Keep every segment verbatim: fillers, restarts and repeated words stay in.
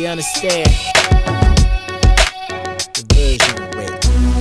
you understand? The version of rape.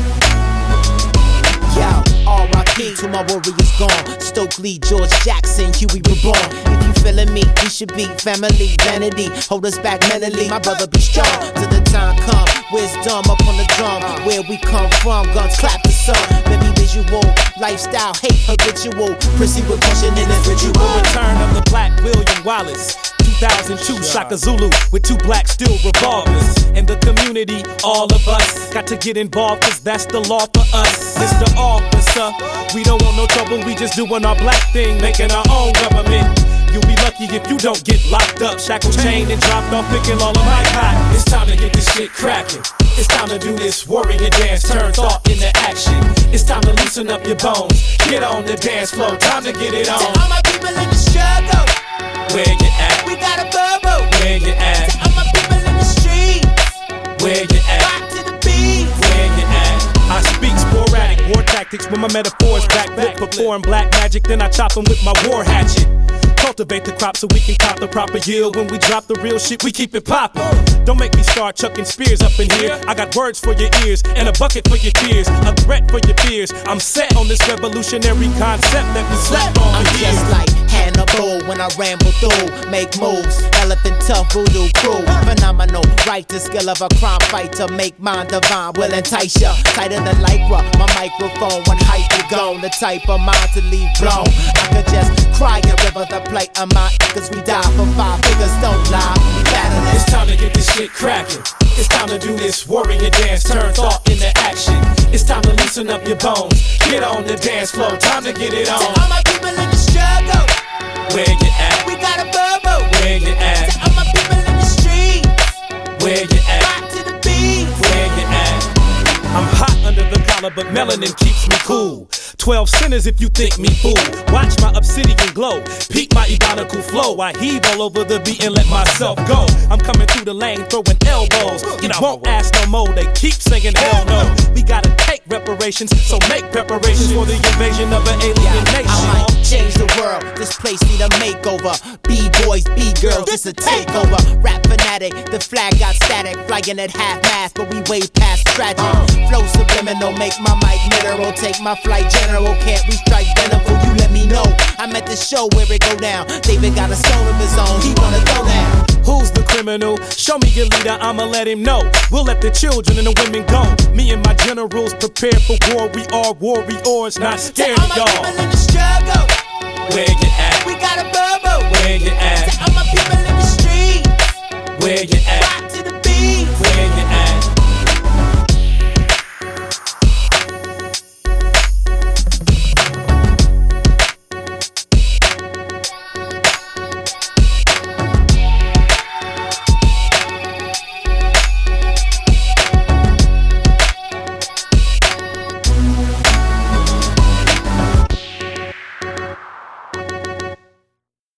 Yo, R I P to my warriors gone. Stokely, George Jackson, Huey reborn. If you feeling me, we should be family. Vanity, hold us back mentally. My brother be strong till the time come. Wisdom up on the drum. Where we come from, guns clap the sun. Maybe visual, lifestyle, hate habitual. Proceed with caution in this ritual. Return of the Black William Wallace. two thousand two, Shaka Zulu with two black steel revolvers. In the community, all of us got to get involved, cause that's the law for us. Mister Officer, we don't want no trouble, we just doing our black thing, making our own government. You'll be lucky if you don't get locked up, shackled, chained, and dropped off, picking all of my cotton. It's time to get this shit cracking. It's time to do this warrior dance, turn thought into action. It's time to loosen up your bones, get on the dance floor, time to get it on. To all my people in the struggle, where you at? we got a bubble. Where you at? To all my people in the streets, where you at? rock to the beat. Where you at? I speak sporadic war tactics with my metaphors backflip, perform black magic, then I chop them with my war hatchet. Cultivate the crop so we can cop the proper yield. When we drop the real shit, we keep it poppin'. Don't make me start chucking spears up in here. I got words for your ears and a bucket for your tears, a threat for your fears. I'm set on this revolutionary concept that we slept on. I'm here. just like Hannibal when I ramble through, make moves, elephant tough voodoo crew, phenomenal, right the skill of a crime fighter, make mine divine, will entice ya, tighter than lycra, my microphone when hype you gone, the type of mind to leave blown. I could just cry a river the plight of my cause we die for five figures, don't lie, we battling. It's time to get this shit cracking. It's time to do this warrior dance, turn thought into action. It's time to loosen up your bones, get on the dance floor, time to get it on. To all my people in the struggle, where you at? we got a bubble. Where you at? To all my people in the streets, where you at? rock to the beat. Where you at? I'm hot under the collar, but melanin keeps me cool. Twelve sinners if you think me fool. Watch my obsidian glow, peep my ebonical flow. I heave all over the beat and let myself go. I'm coming through the lane, throwing elbows. You won't ask no more, they keep singing hell no. We gotta take reparations, so make preparations for the invasion of an alien nation. I might change the world, this place need a makeover. B-boys, B-girls, this a takeover. Rap fanatic, the flag got static, flying at half mast, but we way past tragic. Flow subliminal, make my mic literal, take my flight general. Can't we strike venomful? You let me know. I'm at the show where it go down. David got a stone of his own, he wanna go down. Who's the criminal? Show me your leader, I'ma let him know. We'll let the children and the women go. Me and my generals prepare for war. We are warriors, not scared To all of my y'all. people in the struggle, Where you at? we got a bubble.